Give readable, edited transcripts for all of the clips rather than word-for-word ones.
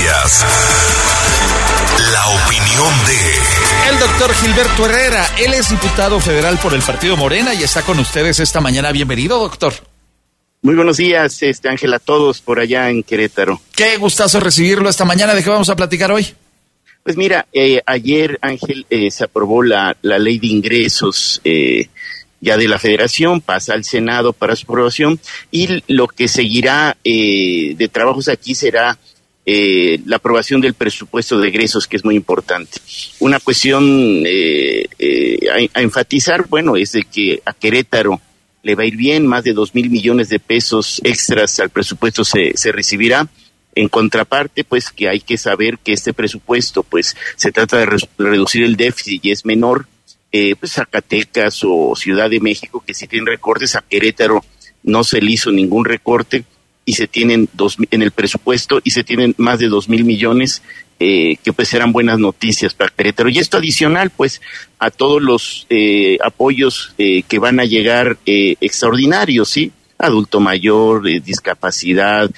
Noticias. La opinión de... El doctor Gilberto Herrera, él es diputado federal por el Partido Morena y está con ustedes esta mañana. Bienvenido, doctor. Muy buenos días, Ángel, a todos por allá en Querétaro. Qué gustazo recibirlo esta mañana. ¿De qué vamos a platicar hoy? Pues mira, ayer, Ángel, se aprobó la ley de ingresos ya de la Federación, pasa al Senado para su aprobación, y lo que seguirá de trabajos aquí será la aprobación del presupuesto de egresos, que es muy importante. Una cuestión a enfatizar, bueno, es de que a Querétaro le va a ir bien, más de 2,000 millones de pesos extras al presupuesto se recibirá. En contraparte, pues que hay que saber que este presupuesto, pues se trata de reducir el déficit y es menor. Pues Zacatecas o Ciudad de México, que sí tienen recortes, a Querétaro no se le hizo ningún recorte y se tienen en el presupuesto y se tienen más de 2,000 millones, que pues eran buenas noticias para Querétaro. Y esto adicional, pues, a todos los apoyos que van a llegar extraordinarios, ¿sí? Adulto mayor, discapacidad,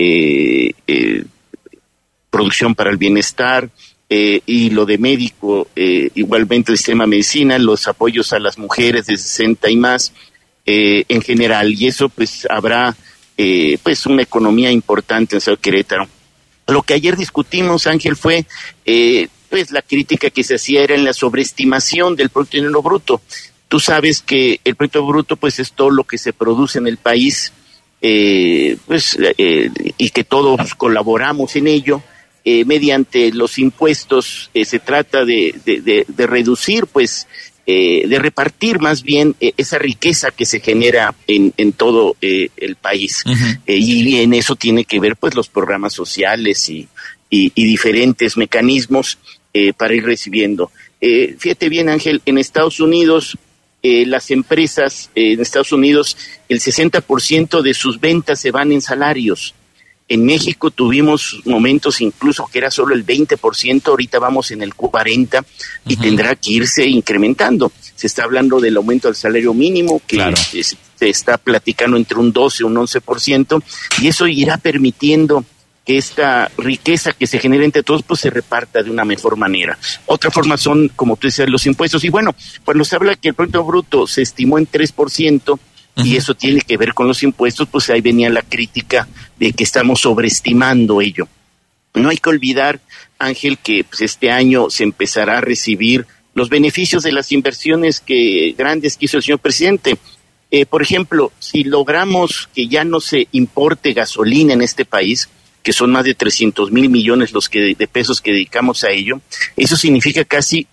producción para el bienestar, y lo de médico, igualmente el sistema de medicina, los apoyos a las mujeres de 60 y más, en general, y eso pues habrá pues una economía importante en Ciudad de Querétaro. Lo que ayer discutimos, Ángel, fue pues la crítica que se hacía era en la sobreestimación del Producto Interno Bruto. Tú sabes que el Producto Bruto pues es todo lo que se produce en el país, y que todos colaboramos en ello. Mediante los impuestos se trata de reducir, pues, de repartir más bien esa riqueza que se genera en todo el país. Uh-huh. Y en eso tiene que ver, pues, los programas sociales y diferentes mecanismos para ir recibiendo. Fíjate bien, Ángel, en Estados Unidos, las empresas en Estados Unidos, el 60% de sus ventas se van en salarios. En México tuvimos momentos incluso que era solo el 20%, ahorita vamos en el 40% y uh-huh. tendrá que irse incrementando. Se está hablando del aumento del salario mínimo, que claro, se está platicando entre un 12 y un 11%, y eso irá permitiendo que esta riqueza que se genera entre todos pues se reparta de una mejor manera. Otra forma son, como tú decías, los impuestos. Y bueno, cuando se habla que el Producto Bruto se estimó en 3%, y eso tiene que ver con los impuestos, pues ahí venía la crítica de que estamos sobreestimando ello. No hay que olvidar, Ángel, que pues este año se empezará a recibir los beneficios de las inversiones grandes que hizo el señor presidente. Por ejemplo, si logramos que ya no se importe gasolina en este país, que son más de 300,000 millones de pesos que dedicamos a ello, eso significa casi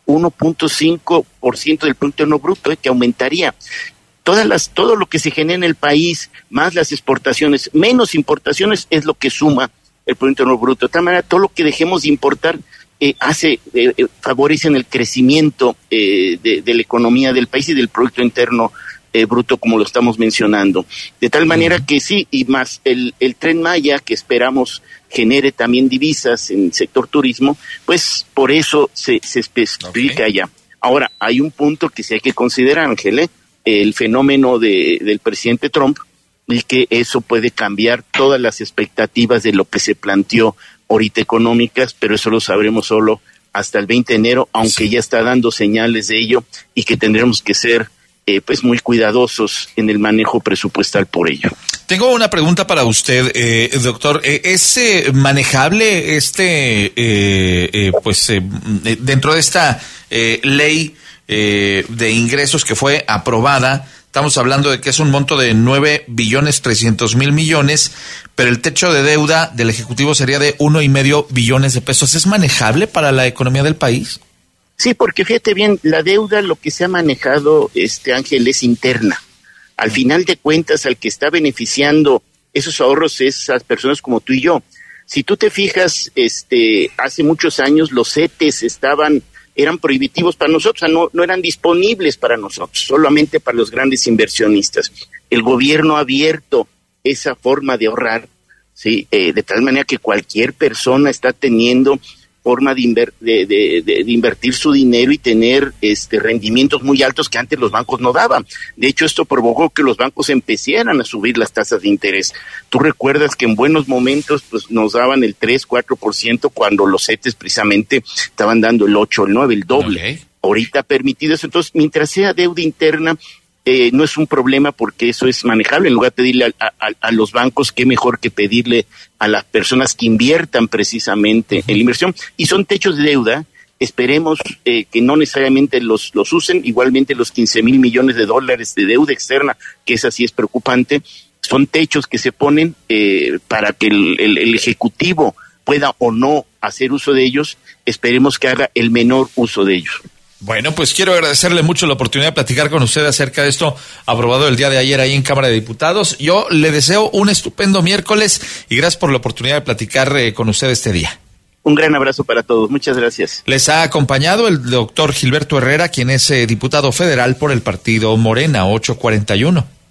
1.5% del Producto Interno Bruto, que aumentaría. Todo lo que se genera en el país, más las exportaciones, menos importaciones, es lo que suma el Producto Interno Bruto. De tal manera, todo lo que dejemos de importar favorecen el crecimiento de la economía del país y del Producto Interno Bruto, como lo estamos mencionando. De tal manera que sí, y más el Tren Maya, que esperamos genere también divisas en el sector turismo, pues por eso se especifica allá. Ahora, hay un punto que sí hay que considerar, Ángel, el fenómeno del presidente Trump, y que eso puede cambiar todas las expectativas de lo que se planteó ahorita económicas, pero eso lo sabremos solo hasta el 20 de enero, aunque ya está dando señales de ello, y que tendremos que ser pues muy cuidadosos en el manejo presupuestal por ello. Tengo una pregunta para usted, doctor. ¿Es manejable dentro de esta ley de ingresos que fue aprobada? Estamos hablando de que es un monto de 9,3 billones, pero el techo de deuda del Ejecutivo sería de 1,5 billones de pesos. ¿Es manejable para la economía del país? Sí, porque fíjate bien, la deuda, lo que se ha manejado, Ángel, es interna. Al final de cuentas, al que está beneficiando esos ahorros es esas personas como tú y yo. Si tú te fijas, hace muchos años los CETES eran prohibitivos para nosotros, o sea, no eran disponibles para nosotros, solamente para los grandes inversionistas. El gobierno ha abierto esa forma de ahorrar, ¿sí? De tal manera que cualquier persona está teniendo forma de invertir su dinero y tener rendimientos muy altos que antes los bancos no daban. De hecho, esto provocó que los bancos empezaran a subir las tasas de interés. Tú recuerdas que en buenos momentos pues nos daban el 3-4% cuando los CETES precisamente estaban dando el 8, el 9, el doble. Okay. Ahorita ha permitido eso. Entonces, mientras sea deuda interna, no es un problema porque eso es manejable. En lugar de pedirle a los bancos, qué mejor que pedirle a las personas que inviertan precisamente en la inversión. Y son techos de deuda. Esperemos que no necesariamente los usen. Igualmente los 15,000 millones de dólares de deuda externa, que esa sí es preocupante, son techos que se ponen para que el Ejecutivo pueda o no hacer uso de ellos. Esperemos que haga el menor uso de ellos. Bueno, pues quiero agradecerle mucho la oportunidad de platicar con usted acerca de esto aprobado el día de ayer ahí en Cámara de Diputados. Yo le deseo un estupendo miércoles y gracias por la oportunidad de platicar con usted este día. Un gran abrazo para todos. Muchas gracias. Les ha acompañado el doctor Gilberto Herrera, quien es diputado federal por el partido Morena 841.